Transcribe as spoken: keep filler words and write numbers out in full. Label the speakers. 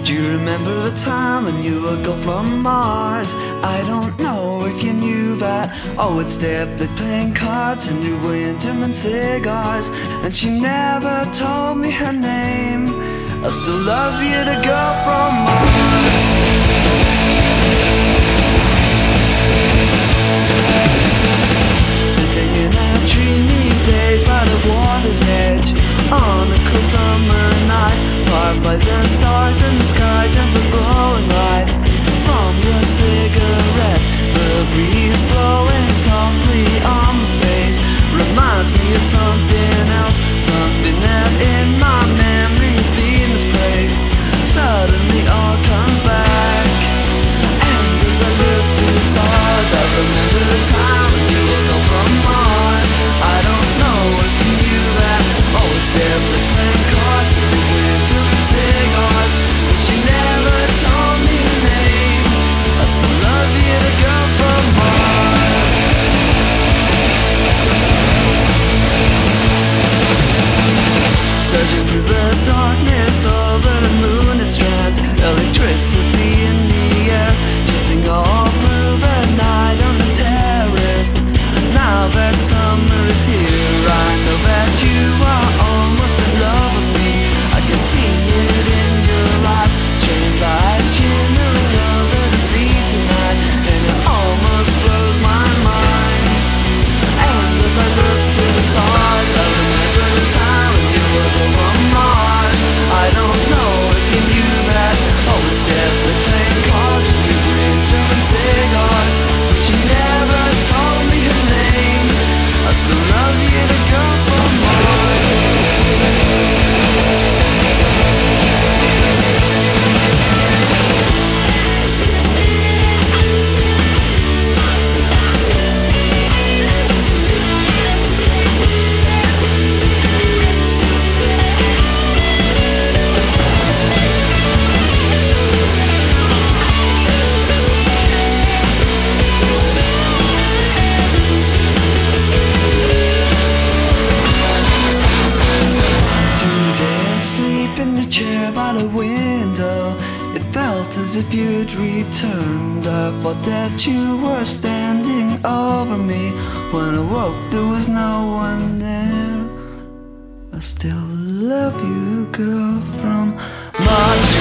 Speaker 1: Do you remember a time when you would go from Mars? I don't know if you knew that. I would stay up late playing cards and you were intimate cigars. And she never told me her name. I still love you, the girl from Mars. Sitting in our dreamy days by the water's edge, on a cool summer night, fireflies and stars in the sky, gentle glowing light from your cigarette. The breeze blowing softly on my face reminds me of something else, something that in my memories been misplaced. Suddenly all comes back, and as I look to the stars, I remember the time when you woke up from Mars. I don't know if you knew that. Always there playing cards, we went to the cigars, but she never told me her name. I still love you, the girl from Mars. Searching through the darkness over the moonlit strand, electricity in the air, twisting all through the night on the terrace. Now that summer is here, I know that you are almost in love with me. I can see it in your eyes, strange light shimmering over the sea tonight, and it almost blows my mind. And as I look to the stars, I remember the time when you were from Mars. I don't know if you knew that. Always there playing cards, we were into cigars, but she never told me her name. I still love you, the girl from Mars. By the window, it felt as if you'd returned. I thought that you were standing over me. When I woke, there was no one there. I still love you, girl from Mars.